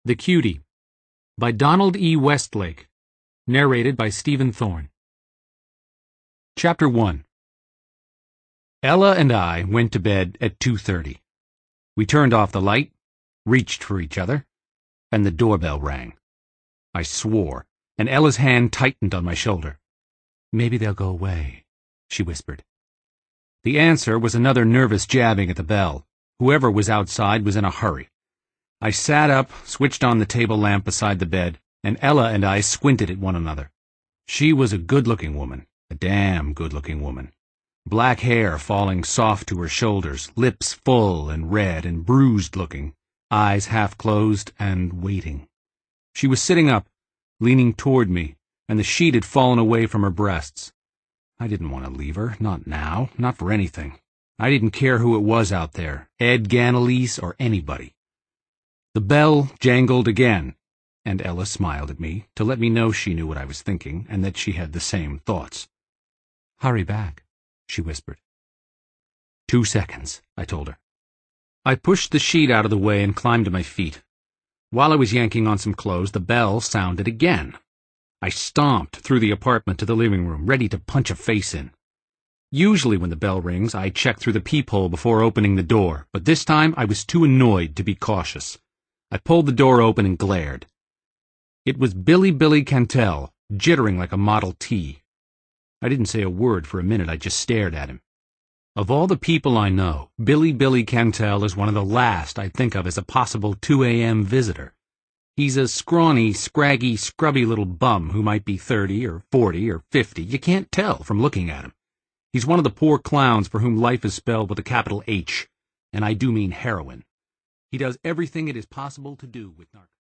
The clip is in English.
The Cutie by Donald E. Westlake. Narrated by Stephen Thorne. Chapter 1. Ella and I went to bed at 2:30. We turned off the light, reached for each other, and the doorbell rang. I swore, and Ella's hand tightened on my shoulder. "Maybe they'll go away," she whispered. The answer was another nervous jabbing at the bell. Whoever was outside was in a hurry. I sat up, switched on the table lamp beside the bed, and Ella and I squinted at one another. She was a good-looking woman, a damn good-looking woman. Black hair falling soft to her shoulders, lips full and red and bruised-looking, eyes half-closed and waiting. She was sitting up, leaning toward me, and the sheet had fallen away from her breasts. I didn't want to leave her, not now, not for anything. I didn't care who it was out there, Ed Ganalese or anybody. The bell jangled again, and Ella smiled at me to let me know she knew what I was thinking and that she had the same thoughts. "Hurry back," she whispered. 2 seconds, I told her. I pushed the sheet out of the way and climbed to my feet. While I was yanking on some clothes, the bell sounded again. I stomped through the apartment to the living room, ready to punch a face in. Usually when the bell rings, I check through the peephole before opening the door, but this time I was too annoyed to be cautious. I pulled the door open and glared. It was Billy Cantel, jittering like a Model T. I didn't say a word for a minute, I just stared at him. Of all the people I know, Billy Cantel is one of the last I'd think of as a possible 2 a.m. visitor. He's a scrawny, scraggy, scrubby little bum who might be 30 or 40 or 50. You can't tell from looking at him. He's one of the poor clowns for whom life is spelled with a capital H, and I do mean heroin. He does everything it is possible to do with narcotics.